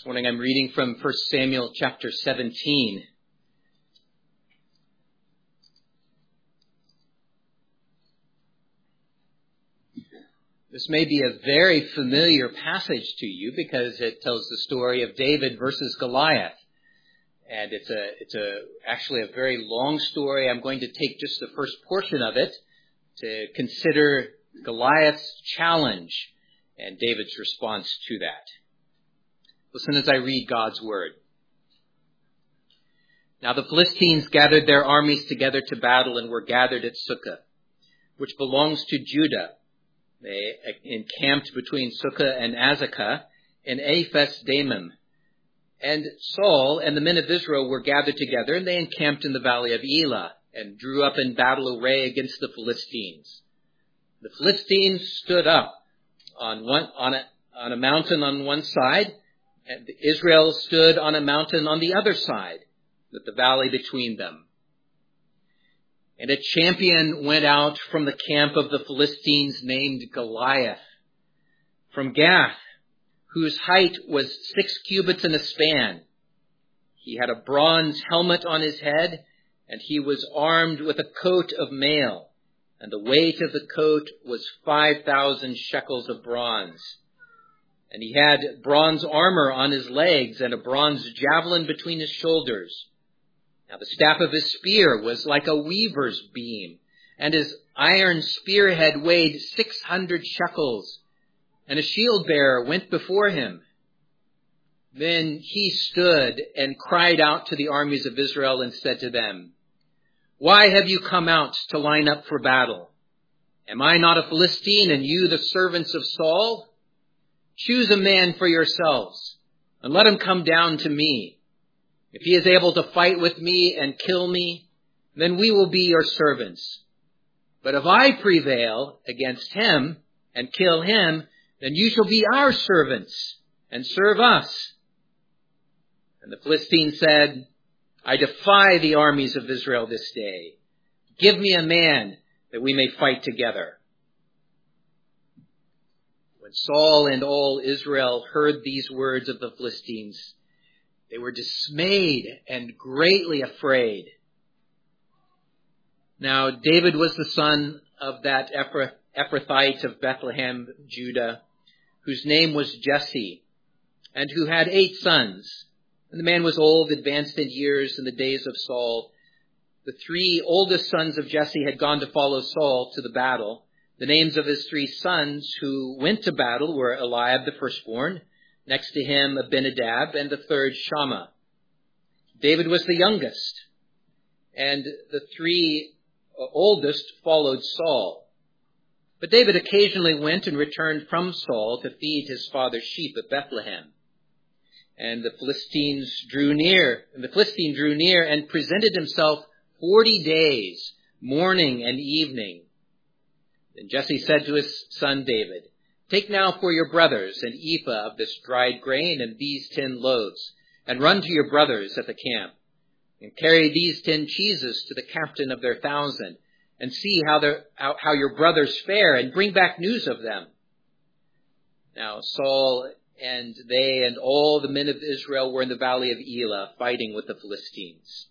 This morning I'm reading from 1 Samuel chapter 17. This may be a very familiar passage to you because it tells the story of David versus Goliath. And it's actually a very long story. I'm going to take just the first portion of it to consider Goliath's challenge and David's response to that. Listen as I read God's word. Now the Philistines gathered their armies together to battle and were gathered at Sukkah, which belongs to Judah. They encamped between Sukkah and Azekah in Ephes Dammim. And Saul and the men of Israel were gathered together, and they encamped in the valley of Elah and drew up in battle array against the Philistines. The Philistines stood up on a mountain on one side, and Israel stood on a mountain on the other side, with the valley between them. And a champion went out from the camp of the Philistines named Goliath, from Gath, whose height was 6 cubits and a span. He had a bronze helmet on his head, and he was armed with a coat of mail, and the weight of the coat was 5,000 shekels of bronze. And he had bronze armor on his legs and a bronze javelin between his shoulders. Now the staff of his spear was like a weaver's beam, and his iron spearhead weighed 600 shekels, and a shield bearer went before him. Then he stood and cried out to the armies of Israel and said to them, "Why have you come out to line up for battle? Am I not a Philistine, and you the servants of Saul? Choose a man for yourselves, and let him come down to me. If he is able to fight with me and kill me, then we will be your servants. But if I prevail against him and kill him, then you shall be our servants and serve us." And the Philistine said, "I defy the armies of Israel this day. Give me a man that we may fight together." When Saul and all Israel heard these words of the Philistines, they were dismayed and greatly afraid. Now David was the son of that Ephrathite of Bethlehem, Judah, whose name was Jesse, and who had 8 sons. And the man was old, advanced in years in the days of Saul. The 3 oldest sons of Jesse had gone to follow Saul to the battle. The names of his 3 sons who went to battle were Eliab the firstborn, next to him Abinadab, and the third Shammah. David was the youngest, and the 3 oldest followed Saul. But David occasionally went and returned from Saul to feed his father's sheep at Bethlehem. And the Philistine drew near and presented himself 40 days, morning and evening. Then Jesse said to his son David, "Take now for your brothers an ephah of this dried grain and these 10 loaves, and run to your brothers at the camp, and carry these 10 cheeses to the captain of their 1,000, and see how your brothers fare, and bring back news of them." Now Saul and they and all the men of Israel were in the valley of Elah, fighting with the Philistines.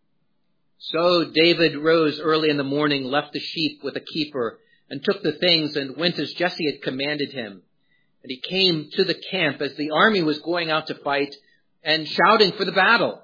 So David rose early in the morning, left the sheep with a keeper, and took the things and went as Jesse had commanded him. And he came to the camp as the army was going out to fight and shouting for the battle.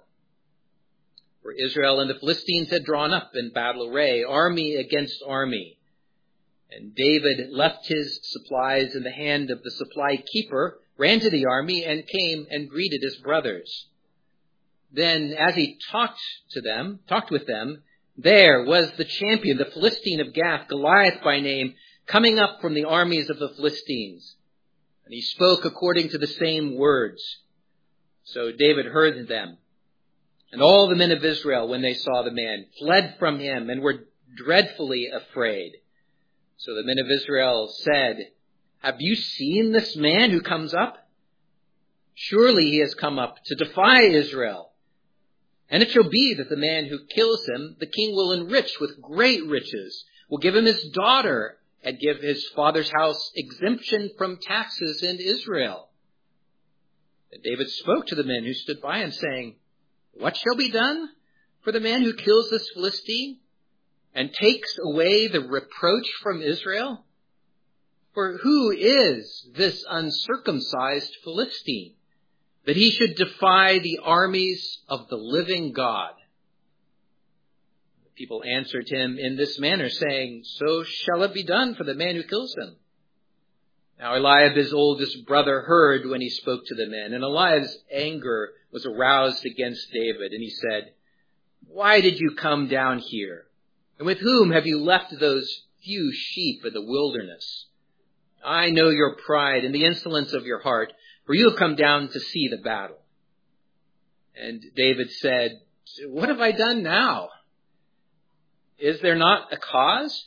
For Israel and the Philistines had drawn up in battle array, army against army. And David left his supplies in the hand of the supply keeper, ran to the army, and came and greeted his brothers. Then as he talked with them, there was the champion, the Philistine of Gath, Goliath by name, coming up from the armies of the Philistines. And he spoke according to the same words. So David heard them. And all the men of Israel, when they saw the man, fled from him and were dreadfully afraid. So the men of Israel said, "Have you seen this man who comes up? Surely he has come up to defy Israel. And it shall be that the man who kills him, the king will enrich with great riches, will give him his daughter, and give his father's house exemption from taxes in Israel." And David spoke to the men who stood by him, saying, "What shall be done for the man who kills this Philistine and takes away the reproach from Israel? For who is this uncircumcised Philistine, that he should defy the armies of the living God?" The people answered him in this manner, saying, "So shall it be done for the man who kills him." Now Eliab, his oldest brother, heard when he spoke to the men, and Eliab's anger was aroused against David, and he said, "Why did you come down here? And with whom have you left those few sheep in the wilderness? I know your pride and the insolence of your heart, for you have come down to see the battle." And David said, "What have I done now? Is there not a cause?"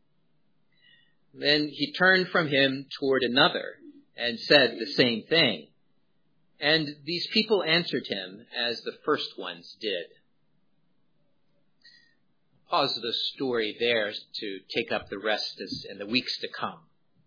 Then he turned from him toward another and said the same thing. And these people answered him as the first ones did. Pause the story there to take up the rest in the weeks to come.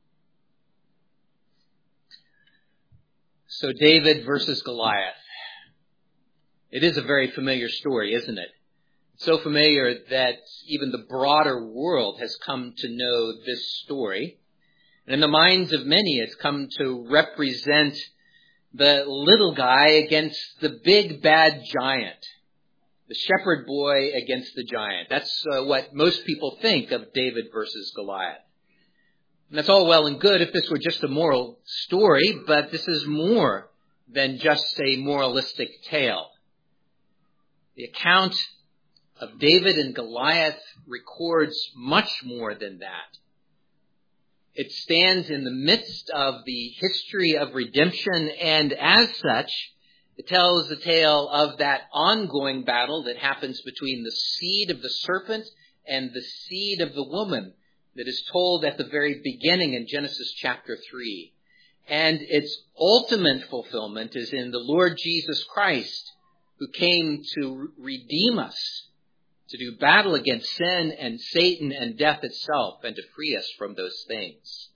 So David versus Goliath. It is a very familiar story, isn't it? So familiar that even the broader world has come to know this story. And in the minds of many, it's come to represent the little guy against the big bad giant. The shepherd boy against the giant. That's what most people think of David versus Goliath. And that's all well and good if this were just a moral story, but this is more than just a moralistic tale. The account of David and Goliath records much more than that. It stands in the midst of the history of redemption, and as such, it tells the tale of that ongoing battle that happens between the seed of the serpent and the seed of the woman that is told at the very beginning in Genesis chapter 3. And its ultimate fulfillment is in the Lord Jesus Christ, who came to redeem us, to do battle against sin and Satan and death itself, and to free us from those things.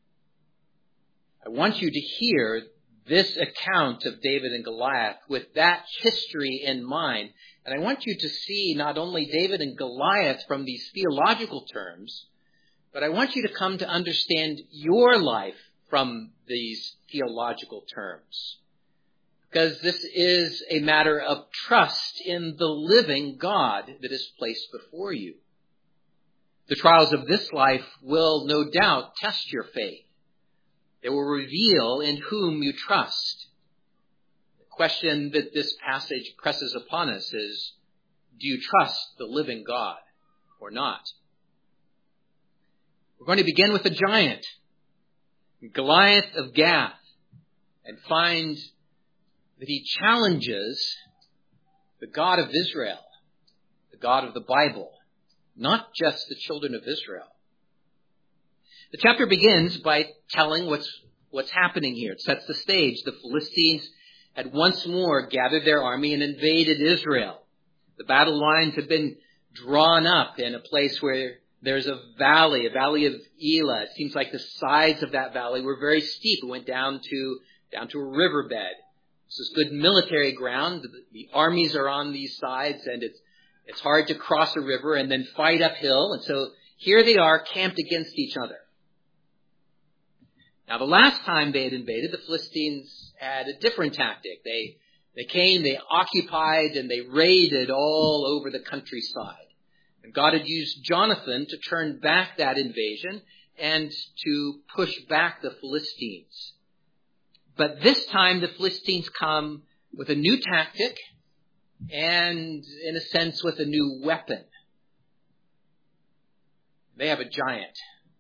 I want you to hear this account of David and Goliath with that history in mind. And I want you to see not only David and Goliath from these theological terms, but I want you to come to understand your life from these theological terms. Because this is a matter of trust in the living God that is placed before you. The trials of this life will no doubt test your faith. They will reveal in whom you trust. The question that this passage presses upon us is, do you trust the living God or not? We're going to begin with a giant, Goliath of Gath, and find that he challenges the God of Israel, the God of the Bible, not just the children of Israel. The chapter begins by telling what's happening here. It sets the stage. The Philistines had once more gathered their army and invaded Israel. The battle lines had been drawn up in a place where there's a valley of Elah. It seems like the sides of that valley were very steep. It went down to a riverbed. This is good military ground. The armies are on these sides, and it's hard to cross a river and then fight uphill. And so here they are camped against each other. Now, the last time they had invaded, the Philistines had a different tactic. They came, they occupied, and they raided all over the countryside. And God had used Jonathan to turn back that invasion and to push back the Philistines. But this time the Philistines come with a new tactic and, in a sense, with a new weapon. They have a giant.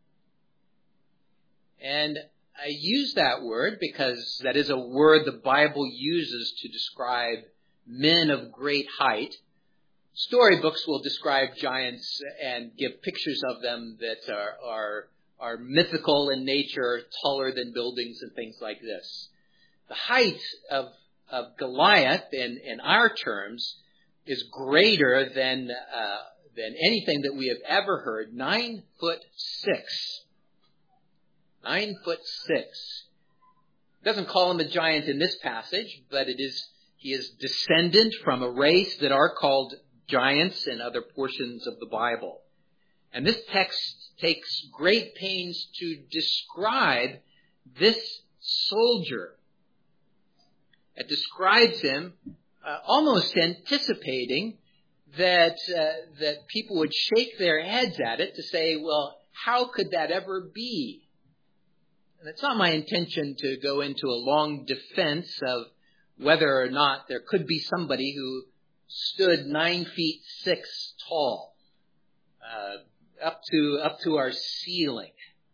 And I use that word because that is a word the Bible uses to describe men of great height. Storybooks will describe giants and give pictures of them that are mythical in nature, taller than buildings and things like this. The height of Goliath, in our terms, is greater than anything that we have ever heard. 9'6". 9'6". doesn't call him a giant in this passage, but he is descendant from a race that are called giants in other portions of the Bible. And this text takes great pains to describe this soldier. It describes him almost anticipating that people would shake their heads at it to say, well, how could that ever be? And it's not my intention to go into a long defense of whether or not there could be somebody who stood 9 feet 6 tall, up to our ceiling.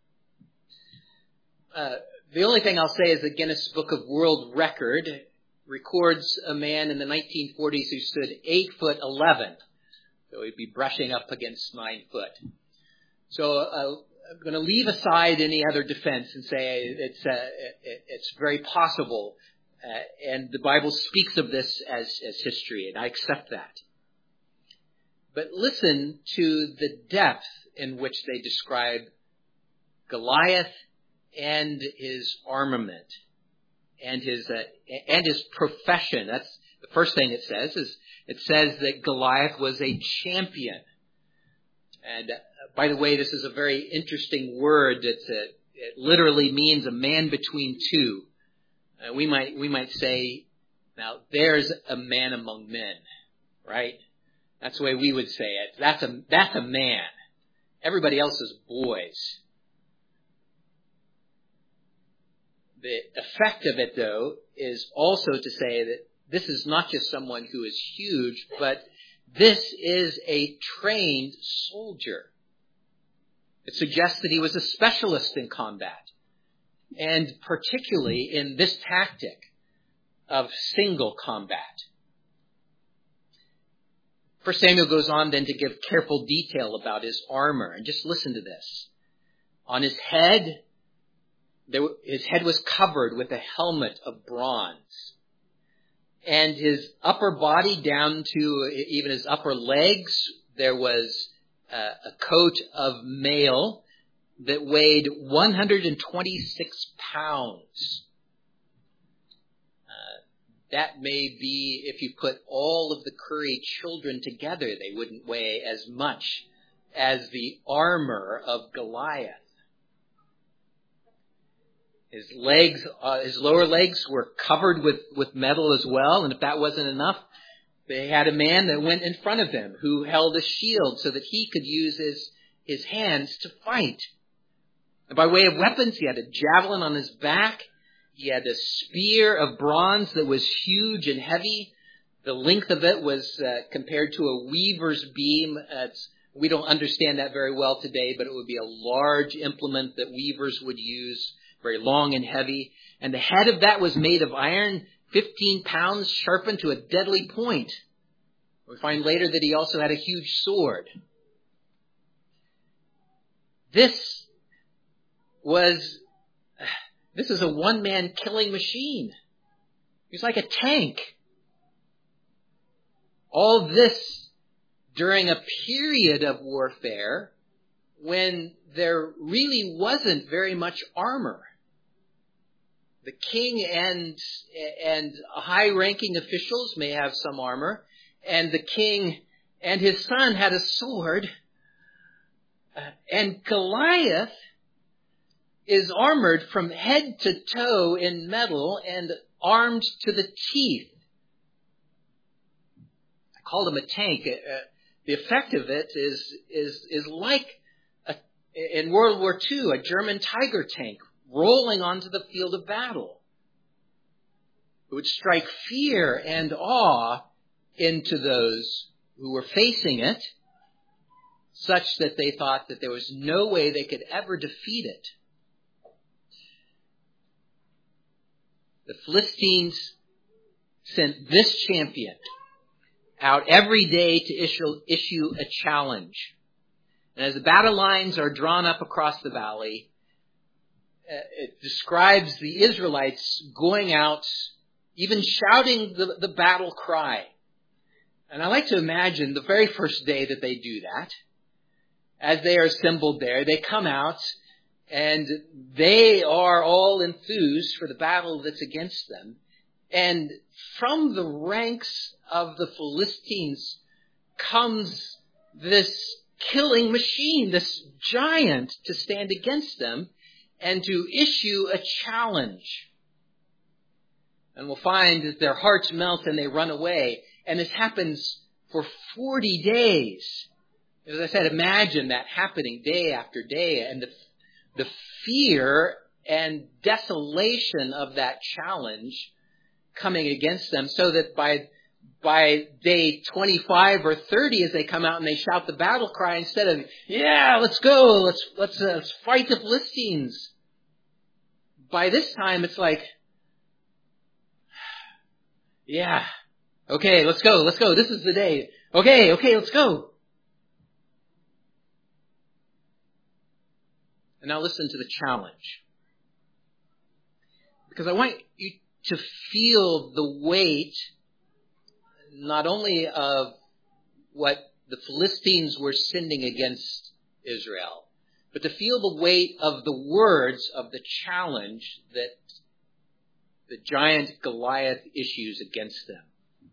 The only thing I'll say is the Guinness Book of World Record records a man in the 1940s who stood 8'11". So he'd be brushing up against 9 foot. So I'm going to leave aside any other defense and say it's very possible, and the Bible speaks of this as history, and I accept that. But listen to the depth in which they describe Goliath and his armament and his profession. That's the first thing it says. It says that Goliath was a champion. And by the way, this is a very interesting word. It literally means a man between two. We might say, now there's a man among men, right? That's the way we would say it. That's a man. Everybody else is boys. The effect of it, though, is also to say that this is not just someone who is huge, but this is a trained soldier. It suggests that he was a specialist in combat, and particularly in this tactic of single combat. 1 Samuel goes on then to give careful detail about his armor, and just listen to this. On his head was covered with a helmet of bronze. And his upper body down to even his upper legs, there was a coat of mail that weighed 126 pounds. That may be, if you put all of the Curry children together, they wouldn't weigh as much as the armor of Goliath. His lower legs were covered with metal as well. And if that wasn't enough, they had a man that went in front of them who held a shield so that he could use his hands to fight. And by way of weapons, he had a javelin on his back. He had a spear of bronze that was huge and heavy. The length of it was compared to a weaver's beam. We don't understand that very well today, but it would be a large implement that weavers would use, very long and heavy. And the head of that was made of iron, 15 pounds, sharpened to a deadly point. We find later that he also had a huge sword. This is a one-man killing machine. He was like a tank. All this during a period of warfare when there really wasn't very much armor. The king and high-ranking officials may have some armor, and the king and his son had a sword, and Goliath is armored from head to toe in metal and armed to the teeth. I called him a tank. The effect of it is like in World War II, a German Tiger tank rolling onto the field of battle. It would strike fear and awe into those who were facing it, such that they thought that there was no way they could ever defeat it. The Philistines sent this champion out every day to issue a challenge. And as the battle lines are drawn up across the valley, it describes the Israelites going out, even shouting the battle cry. And I like to imagine the very first day that they do that, as they are assembled there, they come out And they are all enthused for the battle that's against them. And from the ranks of the Philistines comes this killing machine, this giant, to stand against them and to issue a challenge. And we'll find that their hearts melt and they run away. And this happens for 40 days. As I said, imagine that happening day after day, and the fear and desolation of that challenge coming against them, so that by day 25 or 30, as they come out and they shout the battle cry, instead of, yeah, let's go, let's fight the Philistines, by this time it's like, yeah, okay, let's go, this is the day. Okay, let's go. And now listen to the challenge. Because I want you to feel the weight, not only of what the Philistines were sinning against Israel, but to feel the weight of the words of the challenge that the giant Goliath issues against them.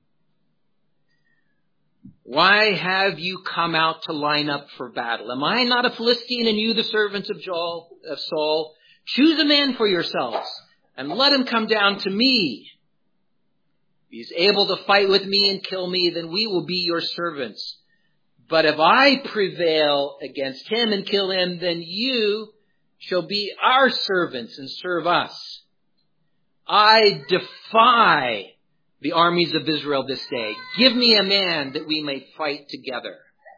Why have you come out to line up for battle? Am I not a Philistine, and you the servants of Saul? Choose a man for yourselves, and let him come down to me. If he's able to fight with me and kill me, then we will be your servants. But if I prevail against him and kill him, then you shall be our servants and serve us. I defy the armies of Israel this day. Give me a man that we may fight together.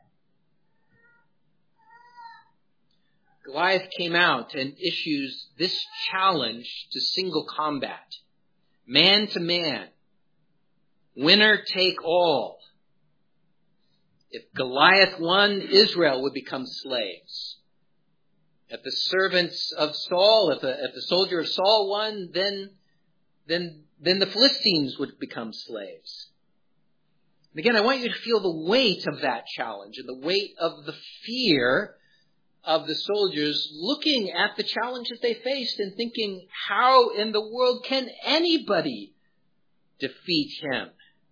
Goliath came out and issues this challenge to single combat. Man to man. Winner take all. If Goliath won, Israel would become slaves. If the servants of Saul, if the soldier of Saul won, then the Philistines would become slaves. And again, I want you to feel the weight of that challenge and the weight of the fear of the soldiers looking at the challenge that they faced and thinking, how in the world can anybody defeat him?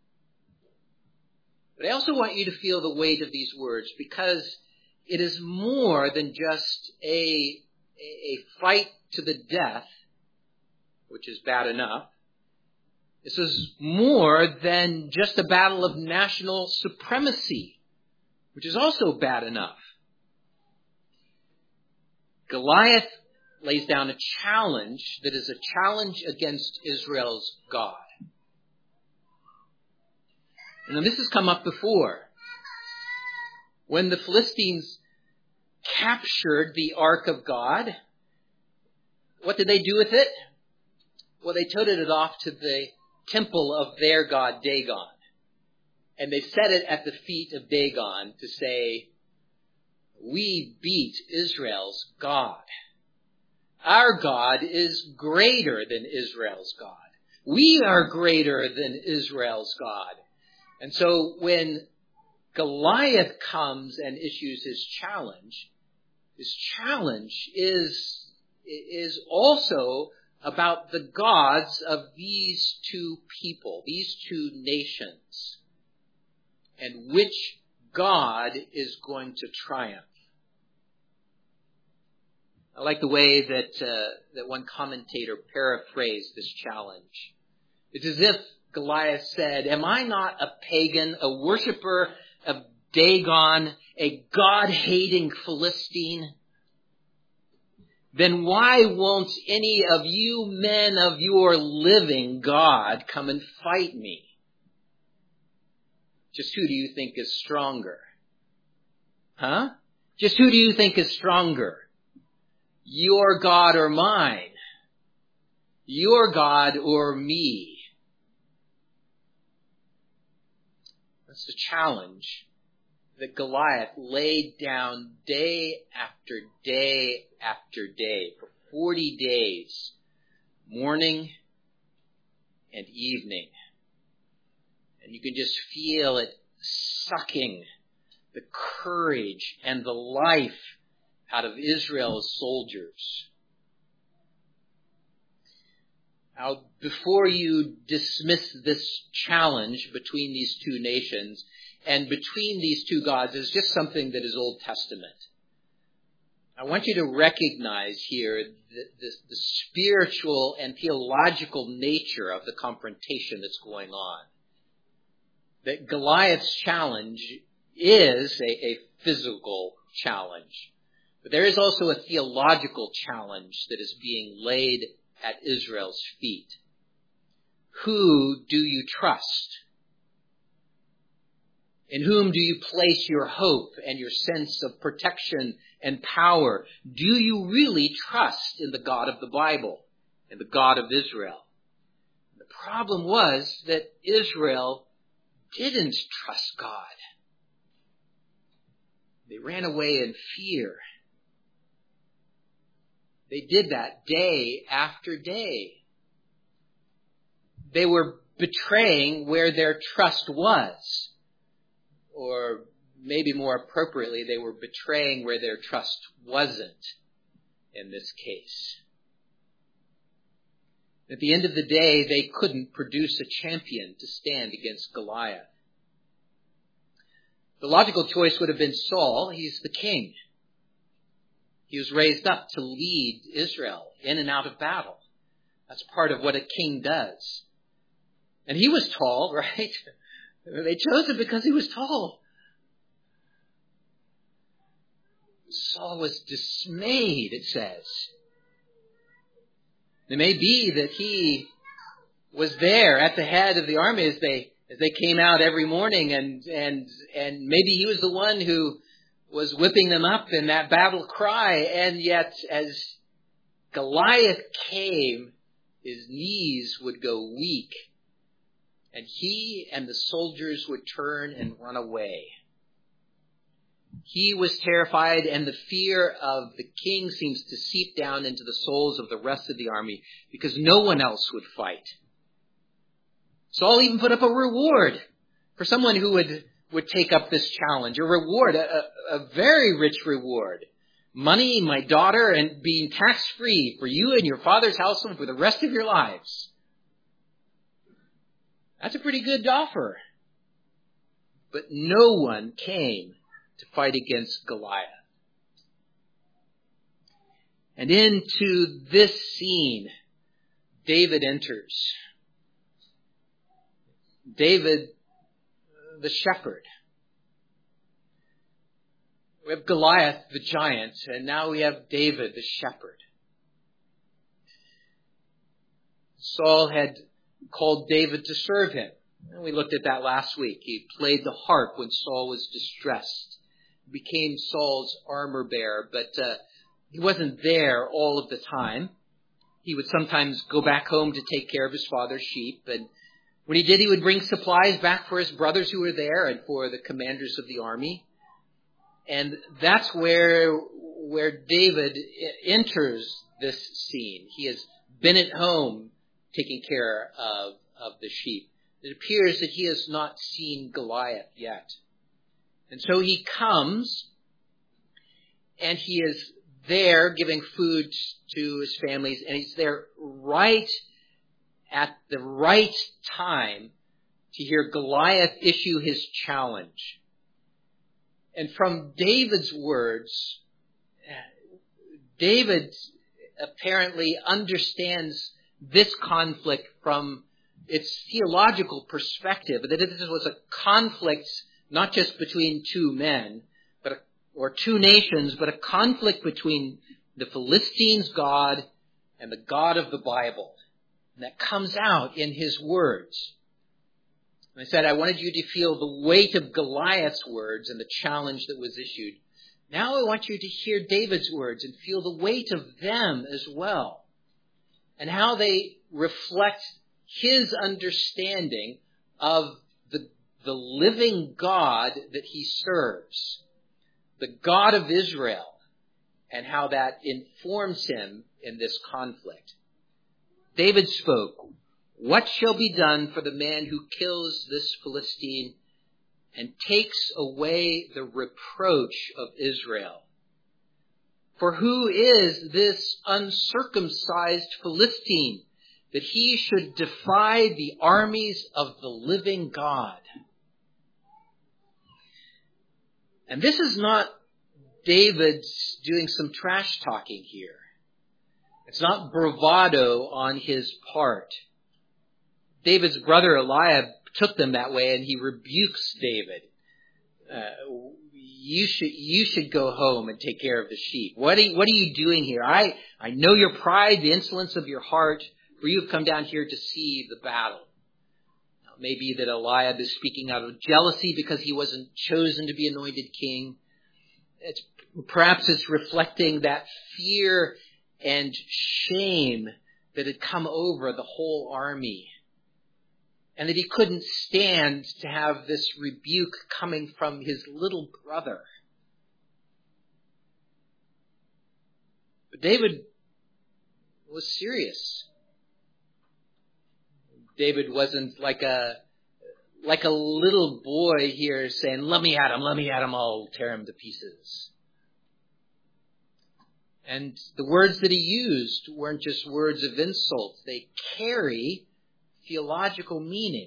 But I also want you to feel the weight of these words, because it is more than just a fight to the death, which is bad enough. This is more than just a battle of national supremacy, which is also bad enough. Goliath lays down a challenge that is a challenge against Israel's God. And this has come up before. When the Philistines captured the Ark of God, what did they do with it? Well, they toted it off to the temple of their god Dagon. And they set it at the feet of Dagon to say, we beat Israel's God. Our God is greater than Israel's God. We are greater than Israel's God. And so when Goliath comes and issues his challenge is also about the gods of these two people, these two nations, and which God is going to triumph. I like the way that one commentator paraphrased this challenge. It's as if Goliath said, am I not a pagan, a worshiper of Dagon, a God-hating Philistine? Then why won't any of you men of your living God come and fight me? Just who do you think is stronger? Huh? Just who do you think is stronger? Your God or mine? Your God or me? That's the challenge that Goliath laid down day after day after day for 40 days, morning and evening. And you can just feel it sucking the courage and the life out of Israel's soldiers. Now, before you dismiss this challenge between these two nations and between these two gods as just something that is Old Testament, I want you to recognize here the spiritual and theological nature of the confrontation that's going on. That Goliath's challenge is a physical challenge, but there is also a theological challenge that is being laid at Israel's feet. Who do you trust? In whom do you place your hope and your sense of protection and power? Do you really trust in the God of the Bible and the God of Israel? The problem was that Israel didn't trust God. They ran away in fear. They did that day after day. They were betraying where their trust was. Or maybe more appropriately, they were betraying where their trust wasn't in this case. At the end of the day, they couldn't produce a champion to stand against Goliath. The logical choice would have been Saul. He's the king. He was raised up to lead Israel in and out of battle. That's part of what a king does. And he was tall, right? They chose him because he was tall. Saul was dismayed, it says. It may be that he was there at the head of the army as they came out every morning, and maybe he was the one who was whipping them up in that battle cry. And yet, as Goliath came, his knees would go weak, and he and the soldiers would turn and run away. He was terrified, and the fear of the king seems to seep down into the souls of the rest of the army because no one else would fight. Saul even put up a reward for someone who would take up this challenge. A reward, a very rich reward. Money, my daughter, and being tax-free for you and your father's household for the rest of your lives. That's a pretty good offer. But no one came to fight against Goliath. And into this scene, David enters. David, the shepherd. We have Goliath, the giant, and now we have David, the shepherd. Saul had called David to serve him. And we looked at that last week. He played the harp when Saul was distressed. He became Saul's armor bearer, but he wasn't there all of the time. He would sometimes go back home to take care of his father's sheep, and when he did, he would bring supplies back for his brothers who were there and for the commanders of the army. And that's where David enters this scene. He has been at home taking care of the sheep. It appears that he has not seen Goliath yet. And so he comes, and he is there giving food to his families, and he's there right at the right time to hear Goliath issue his challenge. And from David's words, David apparently understands this conflict from its theological perspective, that this was a conflict not just between two men, or two nations, but a conflict between the Philistines' God and the God of the Bible. And that comes out in his words. I said I wanted you to feel the weight of Goliath's words and the challenge that was issued. Now I want you to hear David's words and feel the weight of them as well, and how they reflect his understanding of the living God that he serves, the God of Israel, and how that informs him in this conflict. David spoke, "What shall be done for the man who kills this Philistine and takes away the reproach of Israel?" For who is this uncircumcised Philistine that he should defy the armies of the living God? And this is not David doing some trash talking here. It's not bravado on his part. David's brother Eliab took them that way, and he rebukes David. You should go home and take care of the sheep. What are you doing here? I know your pride, the insolence of your heart, for you have come down here to see the battle. Now, maybe that Eliab is speaking out of jealousy because he wasn't chosen to be anointed king. Perhaps it's reflecting that fear and shame that had come over the whole army, and that he couldn't stand to have this rebuke coming from his little brother. But David was serious. David wasn't like a little boy here saying, let me at him, I'll tear him to pieces. And the words that he used weren't just words of insult. They carry theological meaning.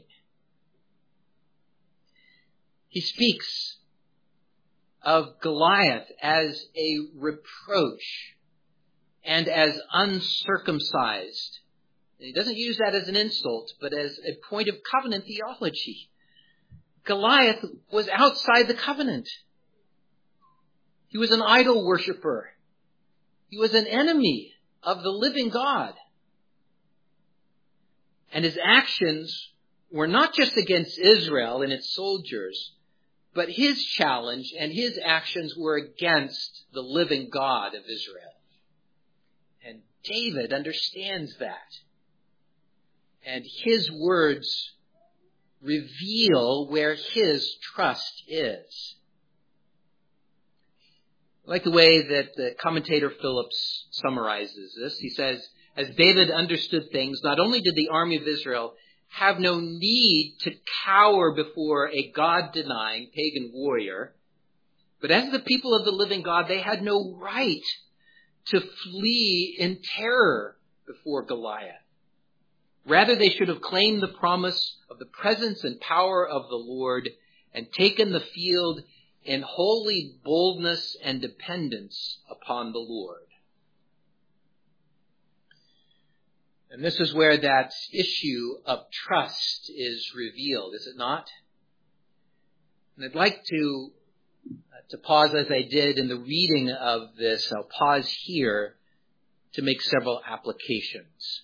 He speaks of Goliath as a reproach and as uncircumcised. And he doesn't use that as an insult, but as a point of covenant theology. Goliath was outside the covenant. He was an idol worshiper. He was an enemy of the living God. And his actions were not just against Israel and its soldiers, but his challenge and his actions were against the living God of Israel. And David understands that. And his words reveal where his trust is. I like the way that the commentator Phillips summarizes this. He says, as David understood things, not only did the army of Israel have no need to cower before a God-denying pagan warrior, but as the people of the living God, they had no right to flee in terror before Goliath. Rather, they should have claimed the promise of the presence and power of the Lord and taken the field in holy boldness and dependence upon the Lord. And this is where that issue of trust is revealed, is it not? And I'd like to pause as I did in the reading of this. I'll pause here to make several applications.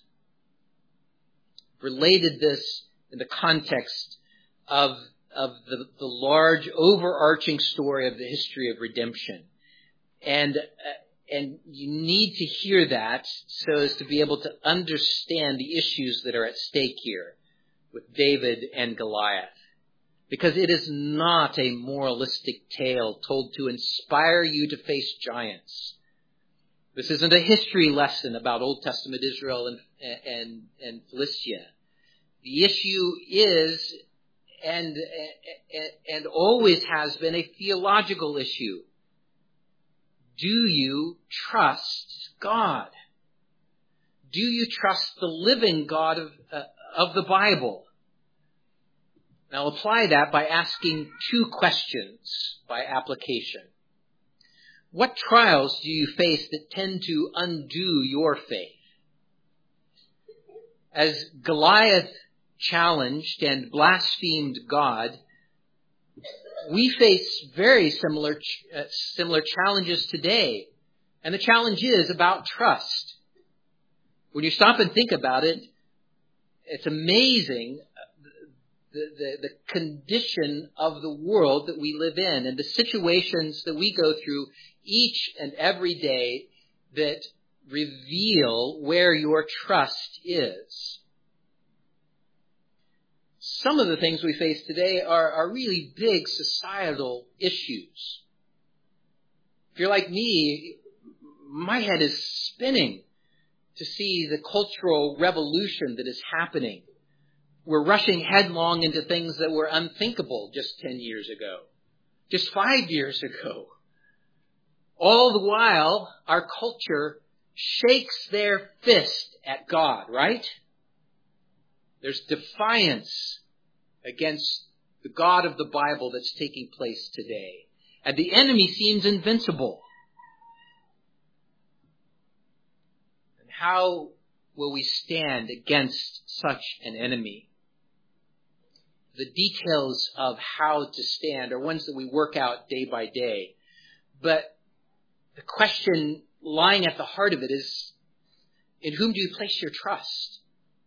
Related this in the context of the large overarching story of the history of redemption. And you need to hear that so as to be able to understand the issues that are at stake here with David and Goliath. Because it is not a moralistic tale told to inspire you to face giants. This isn't a history lesson about Old Testament Israel and Philistia. The issue is and always has been a theological issue. Do you trust God? Do you trust the living God of the Bible? And I'll apply that by asking two questions by application. What trials do you face that tend to undo your faith? As Goliath challenged and blasphemed God, we face very similar challenges today. And the challenge is about trust. When you stop and think about it, it's amazing the condition of the world that we live in and the situations that we go through each and every day that reveal where your trust is. Some of the things we face today are really big societal issues. If you're like me, my head is spinning to see the cultural revolution that is happening. We're rushing headlong into things that were unthinkable just 10 years ago, just 5 years ago. All the while, our culture shakes their fist at God, right? There's defiance against the God of the Bible that's taking place today. And the enemy seems invincible. And how will we stand against such an enemy? The details of how to stand are ones that we work out day by day. But the question lying at the heart of it is, in whom do you place your trust?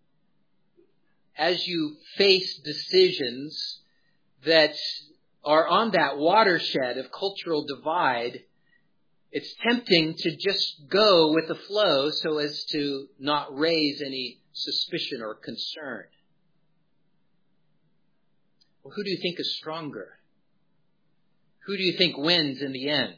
As you face decisions that are on that watershed of cultural divide, it's tempting to just go with the flow so as to not raise any suspicion or concern. Well, who do you think is stronger? Who do you think wins in the end?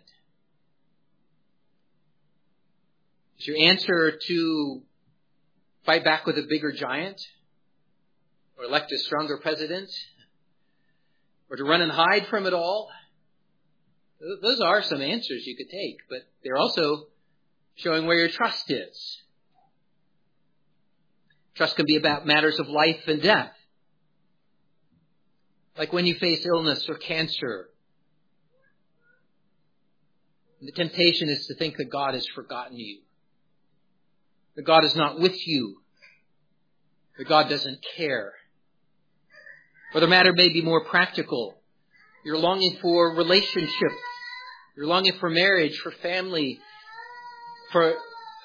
Is your answer to fight back with a bigger giant? Or elect a stronger president? Or to run and hide from it all? Those are some answers you could take, but they're also showing where your trust is. Trust can be about matters of life and death. Like when you face illness or cancer. The temptation is to think that God has forgotten you. That God is not with you. That God doesn't care. Or the matter may be more practical. You're longing for relationship. You're longing for marriage, for family, and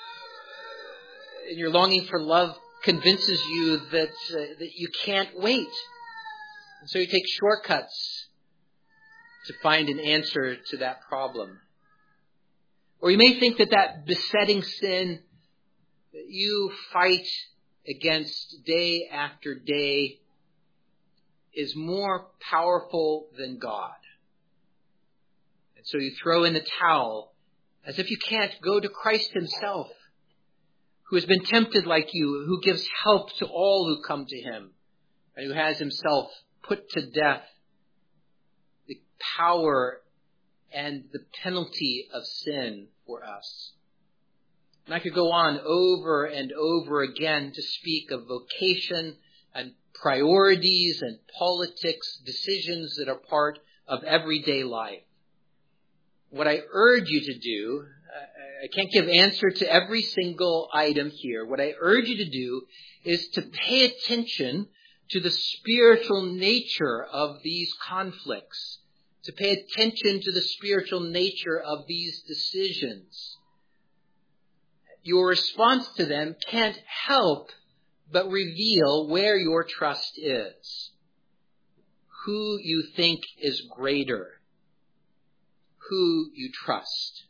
your longing for love convinces you that you can't wait. And so you take shortcuts to find an answer to that problem. Or you may think that besetting sin that you fight against day after day is more powerful than God. And so you throw in the towel as if you can't go to Christ himself, who has been tempted like you, who gives help to all who come to him, and who has himself put to death the power and the penalty of sin for us. And I could go on over and over again to speak of vocation and priorities and politics, decisions that are part of everyday life. What I urge you to do, I can't give answer to every single item here. What I urge you to do is to pay attention to the spiritual nature of these conflicts, to pay attention to the spiritual nature of these decisions. Your response to them can't help but reveal where your trust is, who you think is greater, who you trust.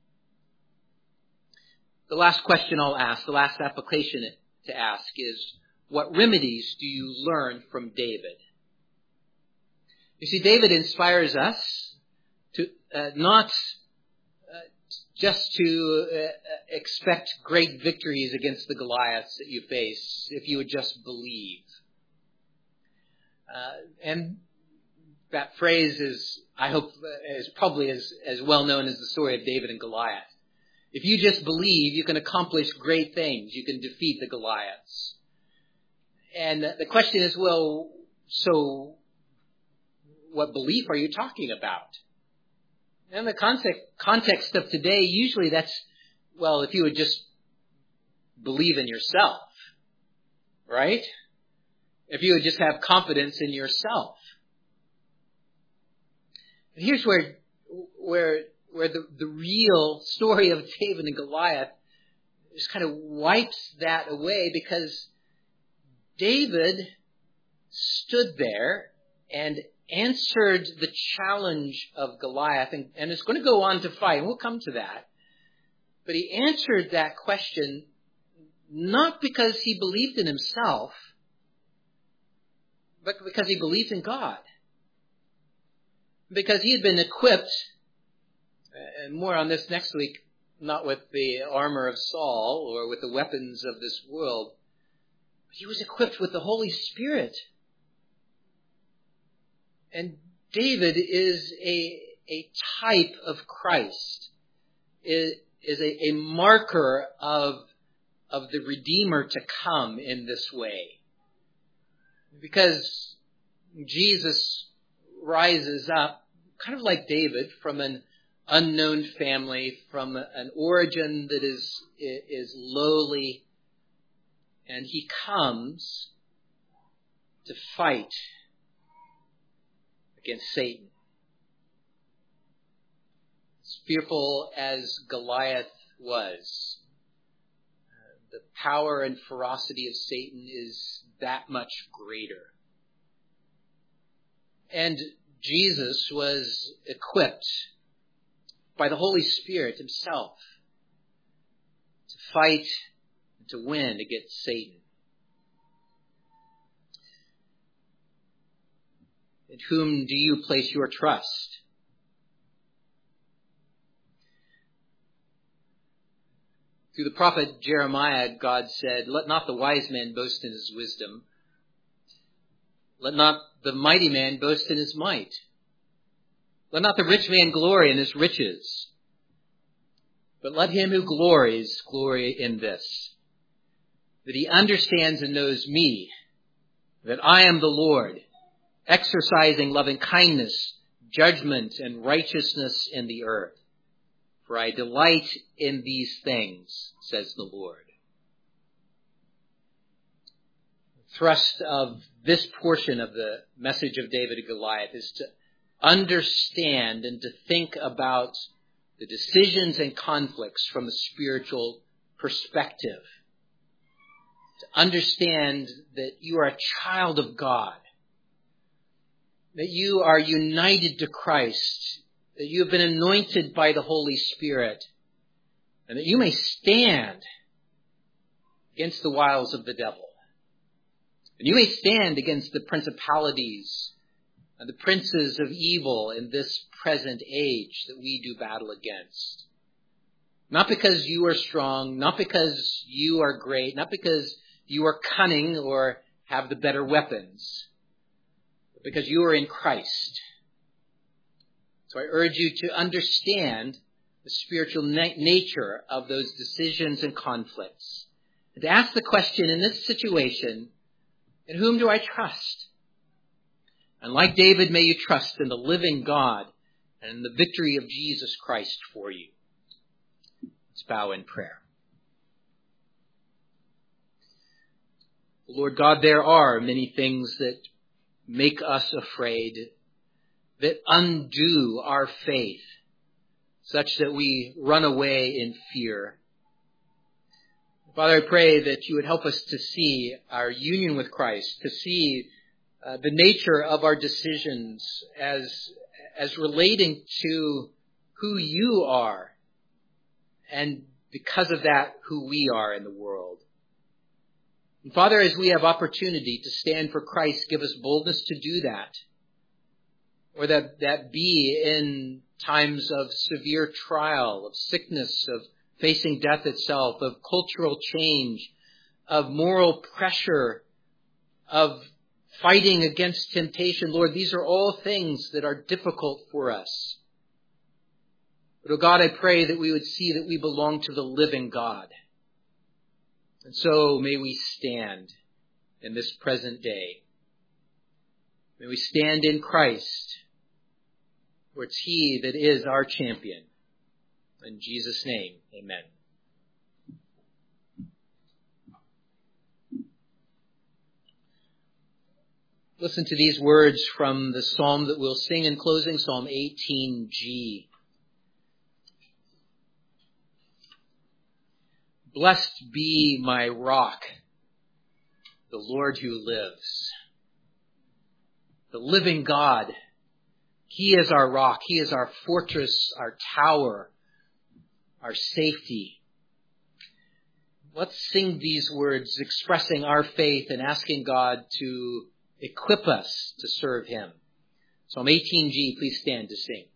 The last question I'll ask, the last application to ask is, what remedies do you learn from David? You see, David inspires us to not just to expect great victories against the Goliaths that you face if you would just believe. And that phrase is, I hope, is probably as well known as the story of David and Goliath. If you just believe, you can accomplish great things. You can defeat the Goliaths. And the question is, well, so what belief are you talking about? In the context of today, usually that's, well, if you would just believe in yourself, right? If you would just have confidence in yourself. And here's where the real story of David and Goliath just kind of wipes that away, because David stood there and answered the challenge of Goliath and is going to go on to fight, and we'll come to that. But he answered that question not because he believed in himself, but because he believed in God. Because he had been equipped, and more on this next week, not with the armor of Saul or with the weapons of this world, but he was equipped with the Holy Spirit. And David is a type of Christ. is a marker of the Redeemer to come in this way. Because Jesus rises up, kind of like David, from an unknown family, from an origin that is lowly, and he comes to fight against Satan. As fearful as Goliath was, the power and ferocity of Satan is that much greater. And Jesus was equipped by the Holy Spirit himself to fight and to win against Satan. In whom do you place your trust? Through the prophet Jeremiah, God said, "Let not the wise man boast in his wisdom. Let not the mighty man boast in his might. Let not the rich man glory in his riches. But let him who glories glory in this, that he understands and knows me, that I am the Lord, exercising loving kindness, judgment, and righteousness in the earth. For I delight in these things, says the Lord." The thrust of this portion of the message of David and Goliath is to understand and to think about the decisions and conflicts from a spiritual perspective. To understand that you are a child of God, that you are united to Christ, that you have been anointed by the Holy Spirit, and that you may stand against the wiles of the devil. And you may stand against the principalities and the princes of evil in this present age that we do battle against. Not because you are strong, not because you are great, not because you are cunning or have the better weapons, but because you are in Christ. So I urge you to understand the spiritual nature of those decisions and conflicts. And to ask the question in this situation, in whom do I trust? And like David, may you trust in the living God and in the victory of Jesus Christ for you. Let's bow in prayer. Lord God, there are many things that make us afraid, that undo our faith, such that we run away in fear. Father, I pray that you would help us to see our union with Christ, to see the nature of our decisions as relating to who you are, and because of that, who we are in the world. And Father, as we have opportunity to stand for Christ, give us boldness to do that. Or that be in times of severe trial, of sickness, of facing death itself, of cultural change, of moral pressure, of fighting against temptation. Lord, these are all things that are difficult for us. But, oh God, I pray that we would see that we belong to the living God. And so may we stand in this present day. May we stand in Christ, for it's He that is our champion. In Jesus' name, amen. Listen to these words from the psalm that we'll sing in closing, Psalm 18G. Blessed be my rock, the Lord who lives. The living God, He is our rock. He is our fortress, our tower, our safety. Let's sing these words, expressing our faith and asking God to equip us to serve Him. Psalm 18G, please stand to sing.